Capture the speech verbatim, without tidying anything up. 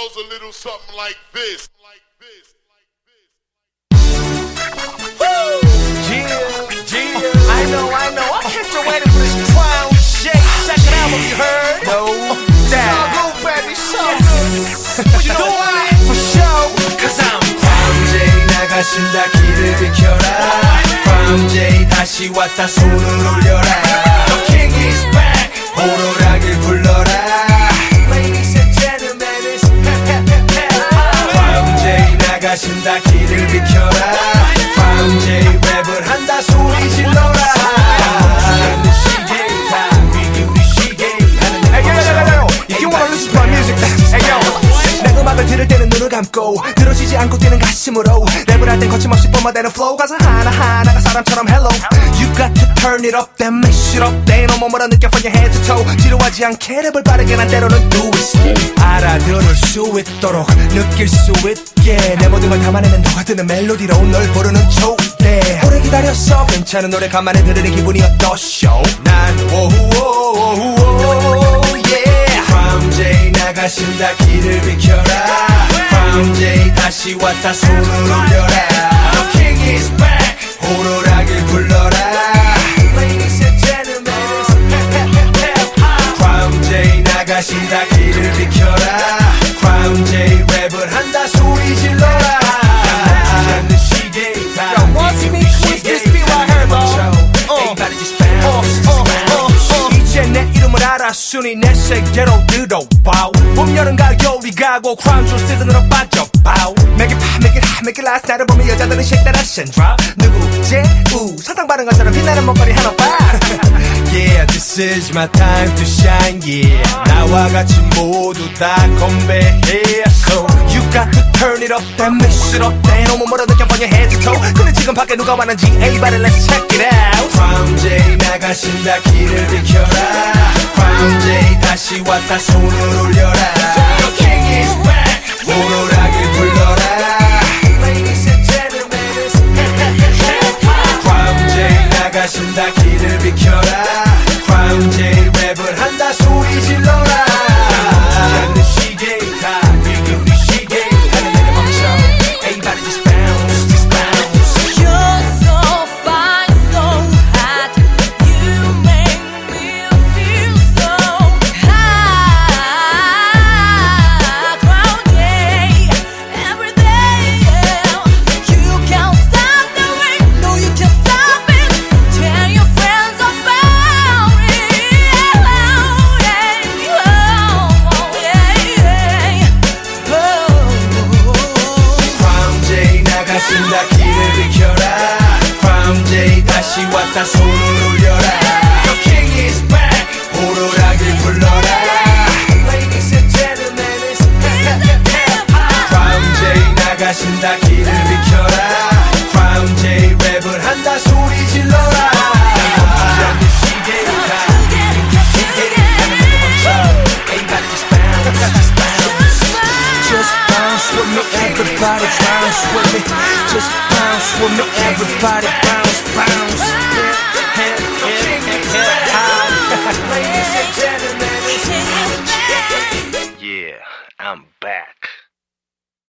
goes a little something like this. Like this. Like this. Woo! Yeah, yeah. I know, I know. I kept you waiting for this clown shit. Second album, you heard? No doubt. So good, baby, so good. What you doing? For sure. Cause I'm Crown J 나가신다 길을 비켜라. Crown J 다시 왔다 손을 올려라. The king is back. 호루라기를 불러라. Ladies and gentlemen, it's Crown J 나가신다 길을 비켜라. Crown J 랩을 한다 소리 질러라. If you wanna listen to my music, hey yo. 내 음악을 들을 때는 눈을 감고 들어지지 않고 뛰는 가슴으로 랩을 할 땐 거침없이 뿜어대는 flow 가사 하나하나가 사람처럼 hello. You got to turn it up, then mix it up. 내 몸으로 느껴 from your head to toe. 지루하지 않게 랩을 빠르게 난 때로는 do it slow. 알아들을 수 있도록 느낄 수 있게 내 모든 걸 담아내는 너가 듣는 멜로디로 널 부르는 초대. 오래 기다렸어 괜찮은 노래 간만에 들으는 기분이 어떠쇼. 난 오오오오오 Crown J 나가신다 길을 비켜라. Crown J 다시 왔다 손을 올려라. The king is back. 호루라기를 불러라. Ladies and gentlemen, Crown J 나가신다 길을 비켜라. Crown J 랩을 한다 소리 질러라. 멈추지 않는 시계 다 Watch me twist this beat right here, bro. Everybody just bounce, just bounce. 이제 내 이름을 알았으니 내 세계로 들어와. 봄, 여름, 가을, 겨울이 가고 Crown Jewel 시즌으로 빠져봐. Make it pop, make it hot, make it last. 나를 보면 여자들은 shake that ass and drop. 누구제? 우 사탕 바른 것처럼 빛나는 목걸이 하나 봐. Yeah, this is my time to shine, yeah. 나와 같이 모두 다 건배해. So you got to turn it up, then mix it up. 내 몸으로 느껴 from your head to toe. 근데 지금 밖에 누가 왔는지 everybody let's check it out. Crown J 나가신다 길을 비켜라. Crown J 다시 왔다 손을 올려라. The king is back. 호루라기를 불러라. Ladies and gentlemen, it's Crown J 나가신다 길을 비켜라. Crown J 랩을 한다 소리 질러라. 멈추지 않는 시계 다 비교리 시계 하는 내내 멈춰. Everybody just bounce, just bounce. You're so fine, so hot. You make me feel so high. Crown J, every day, yeah. You can't stop the rain, no you can't stop it. Tell your friends about it. Oh yeah, oh yeah, oh. Crown J 나가신다 길을 비켜라. Crown J 다시 왔다 손을 올려라. The king is back. 호루라기를 불러라. Ladies and gentlemen, it's Crown J 나가신다 길을 비켜라. Crown J 랩을 한다 소리 질러라. 멈추지 않는 시계 다 비교리 시계 하는 내내 멈춰. Everybody just bounce, just bounce. Just bounce with me, everybody bounce with me. Just bounce with me, everybody bounce, bounce. Head, head, head high. Ladies and gentlemen, King is back. Yeah, I'm back.